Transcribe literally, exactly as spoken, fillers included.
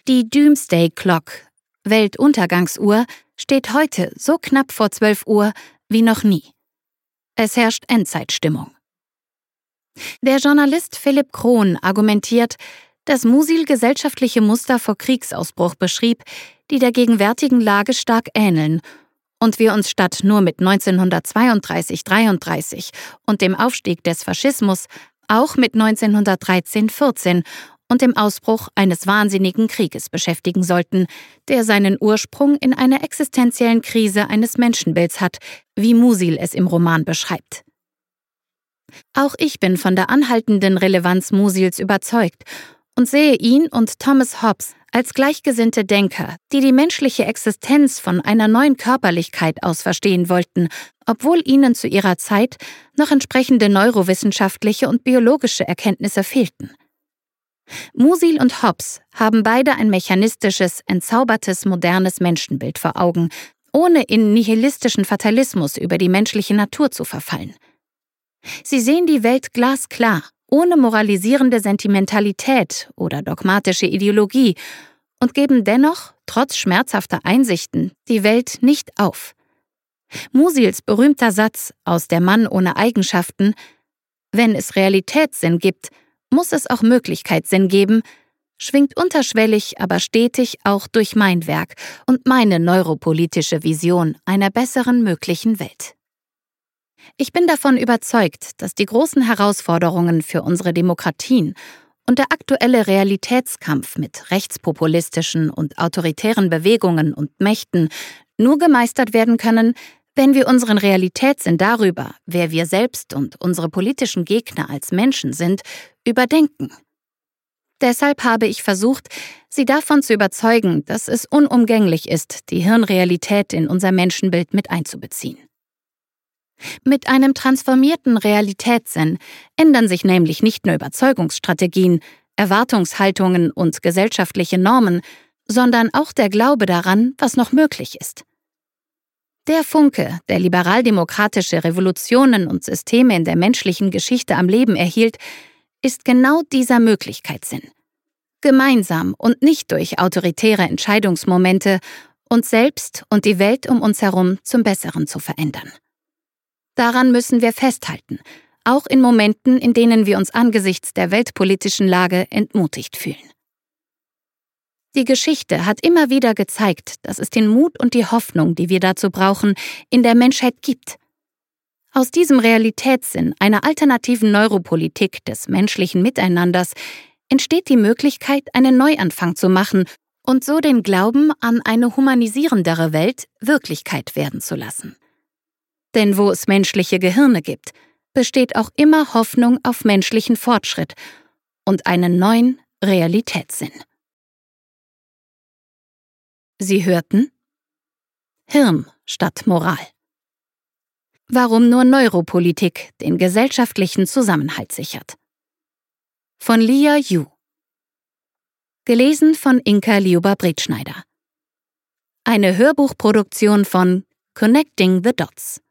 Die Doomsday Clock, Weltuntergangsuhr, steht heute so knapp vor zwölf Uhr wie noch nie. Es herrscht Endzeitstimmung. Der Journalist Philipp Krohn argumentiert, dass Musil gesellschaftliche Muster vor Kriegsausbruch beschrieb, die der gegenwärtigen Lage stark ähneln und wir uns statt nur mit neunzehnhundertzweiunddreißig dreiunddreißig und dem Aufstieg des Faschismus auch mit neunzehnhundertdreizehn vierzehn und dem Ausbruch eines wahnsinnigen Krieges beschäftigen sollten, der seinen Ursprung in einer existenziellen Krise eines Menschenbilds hat, wie Musil es im Roman beschreibt. Auch ich bin von der anhaltenden Relevanz Musils überzeugt und sehe ihn und Thomas Hobbes als gleichgesinnte Denker, die die menschliche Existenz von einer neuen Körperlichkeit aus verstehen wollten, obwohl ihnen zu ihrer Zeit noch entsprechende neurowissenschaftliche und biologische Erkenntnisse fehlten. Musil und Hobbes haben beide ein mechanistisches, entzaubertes, modernes Menschenbild vor Augen, ohne in nihilistischen Fatalismus über die menschliche Natur zu verfallen. Sie sehen die Welt glasklar, ohne moralisierende Sentimentalität oder dogmatische Ideologie und geben dennoch, trotz schmerzhafter Einsichten, die Welt nicht auf. Musils berühmter Satz aus Der Mann ohne Eigenschaften: Wenn es Realitätssinn gibt, muss es auch Möglichkeitssinn geben, schwingt unterschwellig, aber stetig auch durch mein Werk und meine neuropolitische Vision einer besseren möglichen Welt. Ich bin davon überzeugt, dass die großen Herausforderungen für unsere Demokratien und der aktuelle Realitätskampf mit rechtspopulistischen und autoritären Bewegungen und Mächten nur gemeistert werden können, wenn wir unseren Realitätssinn darüber, wer wir selbst und unsere politischen Gegner als Menschen sind, überdenken. Deshalb habe ich versucht, Sie davon zu überzeugen, dass es unumgänglich ist, die Hirnrealität in unser Menschenbild mit einzubeziehen. Mit einem transformierten Realitätssinn ändern sich nämlich nicht nur Überzeugungsstrategien, Erwartungshaltungen und gesellschaftliche Normen, sondern auch der Glaube daran, was noch möglich ist. Der Funke, der liberaldemokratische Revolutionen und Systeme in der menschlichen Geschichte am Leben erhielt, ist genau dieser Möglichkeitssinn. Gemeinsam und nicht durch autoritäre Entscheidungsmomente uns selbst und die Welt um uns herum zum Besseren zu verändern. Daran müssen wir festhalten, auch in Momenten, in denen wir uns angesichts der weltpolitischen Lage entmutigt fühlen. Die Geschichte hat immer wieder gezeigt, dass es den Mut und die Hoffnung, die wir dazu brauchen, in der Menschheit gibt. Aus diesem Realitätssinn einer alternativen Neuropolitik des menschlichen Miteinanders entsteht die Möglichkeit, einen Neuanfang zu machen und so den Glauben an eine humanisierendere Welt Wirklichkeit werden zu lassen. Denn wo es menschliche Gehirne gibt, besteht auch immer Hoffnung auf menschlichen Fortschritt und einen neuen Realitätssinn. Sie hörten Hirn statt Moral. Warum nur Neuropolitik den gesellschaftlichen Zusammenhalt sichert. Von Lia Yu. Gelesen von Inka Liuba-Bretschneider. Eine Hörbuchproduktion von Connecting the Dots.